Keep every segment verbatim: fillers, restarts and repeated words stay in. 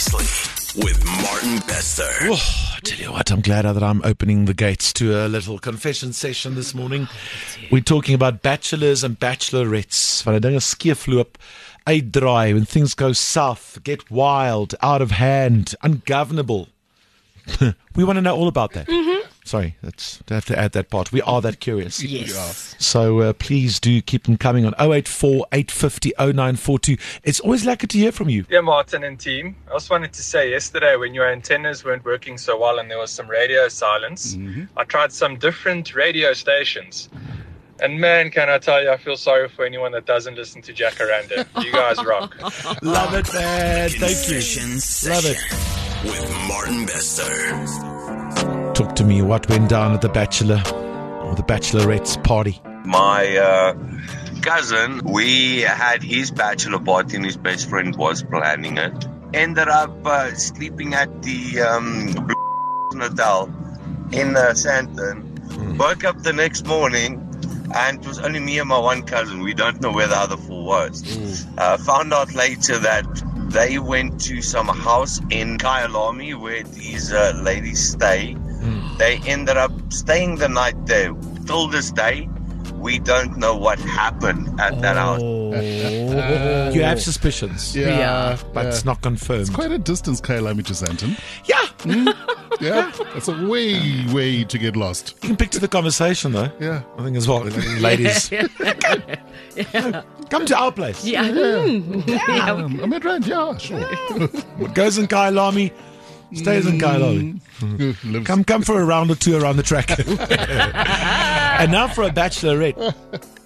Precisely with Martin Bester. Oh, I tell you what, I'm glad that I'm opening the gates to a little confession session this morning. We're talking about bachelors and bachelorettes. Van 'n dinge skeefloop, uitdraai, when things go south, get wild, out of hand, ungovernable. We want to know all about that. Mm-hmm. Sorry, that's, I have to add that part. We are that curious. Yes. So uh, please do keep them coming on oh eight four, eight five oh, oh nine four two. It's always lucky to hear from you. Yeah, Martin and team. I also wanted to say yesterday when your antennas weren't working so well and there was some radio silence, mm-hmm. I tried some different radio stations. And man, can I tell you, I feel sorry for anyone that doesn't listen to Jacaranda. You guys rock. Love it, man. Thank you. Love it. With Martin Bester. Talk to me. What went down at the bachelor or the bachelorette's party? My uh, cousin, we had his bachelor party and his best friend was planning it. Ended up uh, sleeping at the um, hotel in uh, Sandton. Mm. Woke up the next morning and it was only me and my one cousin. We don't know where the other four was. Mm. Uh, found out later that they went to some house in Kyalami where these uh, ladies stay. Mm. They ended up staying the night there. Till this day, we don't know what happened at that house. You have suspicions. Yeah, yeah but yeah. it's not confirmed. It's quite a distance, Kyalami to Sandton. Yeah. Mm? Yeah, that's a way, way to get lost. You can pick to the conversation, though. Yeah. I think as well. Ladies, yeah. Yeah. come to our place. Yeah. yeah. yeah. Um, I'm at rent, yeah, sure. What goes in Kyalami stays in Kyalami. Mm. Come come for a round or two around the track. And now for a bachelorette.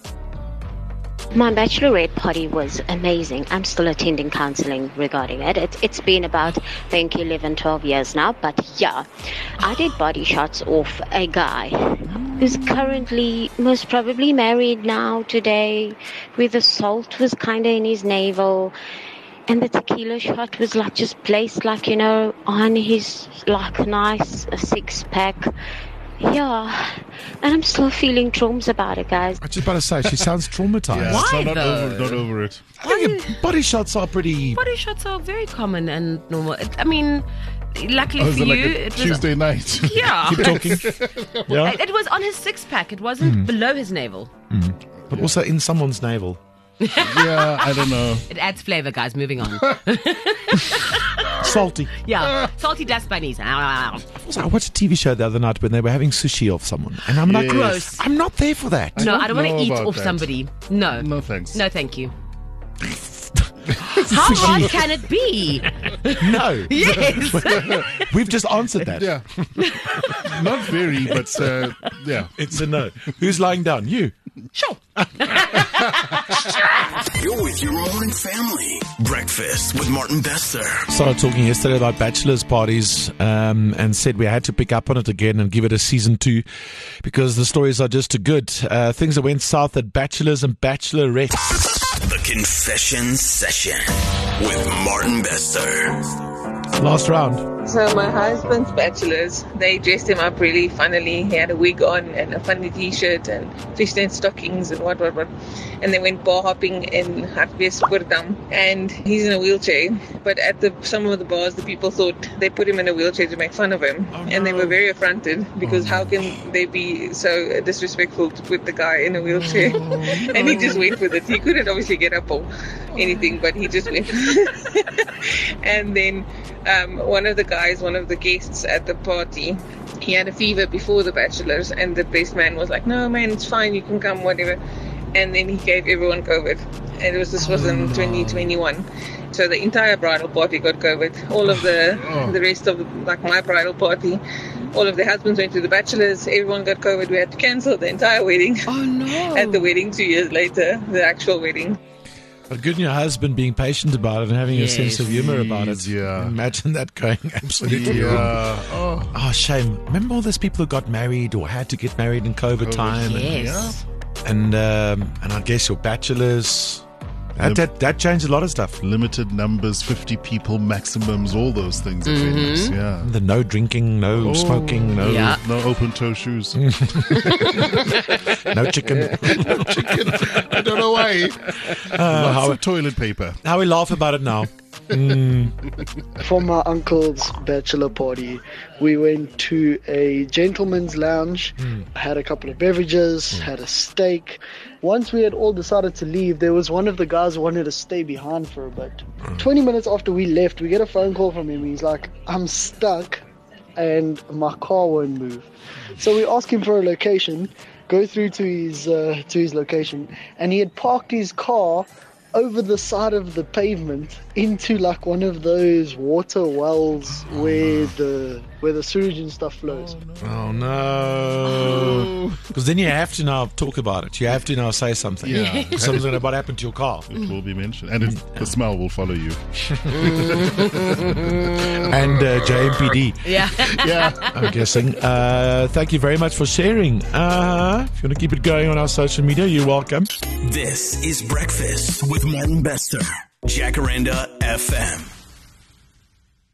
My bachelorette party was amazing. I'm still attending counseling regarding it. It's, it's been about, I think, eleven, twelve years now. But yeah, I did body shots off a guy who's currently most probably married now today, where the salt was kind of in his navel. And the tequila shot was like just placed like, you know, on his like nice six pack. Yeah, and I'm still feeling traumas about it, guys. I was just about to say, she sounds traumatized. Yeah, Why, so not though? over, not over it. I think body shots are pretty... Body shots are very common and normal. I mean, luckily Oh, for it you, like a it was Tuesday night. Yeah, Keep talking. Yeah. It, it was on his six pack. It wasn't mm. below his navel. Mm. But yeah. also in someone's navel. Yeah, I don't know. It adds flavor, guys. Moving on. Salty. Yeah, salty dust bunnies. Also, I watched a T V show the other night when they were having sushi off someone, and I'm like, Yes. Gross. I'm not there for that. I No, don't I don't want know to eat about off that. somebody. No. No thanks. No, thank you. How hard can it be? No. Yes. We've just answered that. Yeah. Not very, but uh, yeah. It's a no. Who's lying down? You. Sure. You're with your own family. Breakfast with Martin Bester. Started talking yesterday about bachelor's parties um, and said we had to pick up on it again and give it a season two because the stories are just too good. Uh, things that went south at bachelors and bachelorettes. The Confession Session with Martin Bester. Last round. So my husband's bachelors, they dressed him up really funnily. He had a wig on and a funny t-shirt and fishnet stockings and what, what, what. And they went bar hopping in Hartbeespoortdam. And he's in a wheelchair. But at the some of the bars, the people thought they put him in a wheelchair to make fun of him. Oh, no. And they were very affronted because oh, how can they be so disrespectful to put the guy in a wheelchair? Oh, no. And he just went with it. He couldn't obviously get up or anything, but he just went. And then um, one of the guys, one of the guests at the party, he had a fever before the bachelors, and the best man was like, no man, it's fine, you can come, whatever. And then he gave everyone COVID, and it was this was in twenty twenty-one. So the entire bridal party got COVID. All of the Oh. the rest of like my bridal party, all of the husbands went to the bachelors, everyone got COVID. We had to cancel the entire wedding. Oh no. At the wedding two years later, the actual wedding. But good on your husband being patient about it and having Yes. a sense of humor about it. Yeah. Imagine that going absolutely wrong. Yeah. Oh. Oh, shame. Remember all those people who got married or had to get married in COVID, COVID, time? Yes. And, and, um, and I guess your bachelors. That, that, that changed a lot of stuff. Limited numbers, fifty people maximums, all those things. Are famous. Yeah. The no drinking, no Oh. smoking, no Yeah. No open toe shoes. no chicken. Chicken. I don't know why. Uh, Lots how, of toilet paper. how we laugh about it now. For my uncle's bachelor party, we went to a gentleman's lounge, had a couple of beverages, had a steak. Once we had all decided to leave, there was one of the guys who wanted to stay behind for a bit. twenty minutes after we left, we get a phone call from him. He's like, I'm stuck and my car won't move. So we ask him for a location, go through to his uh, to his location, and he had parked his car over the side of the pavement into like one of those water wells where the where the sewage and stuff flows. Oh no! Because then you have to now talk about it. You have to now say something. Yeah. Something about happened to your car. It will be mentioned. And it, the smell will follow you. And uh, J M P D. Yeah. Yeah. I'm guessing. Uh, thank you very much for sharing. Uh, if you want to keep it going on our social media, you're welcome. This is Breakfast with Martin Bester. Jacaranda F M.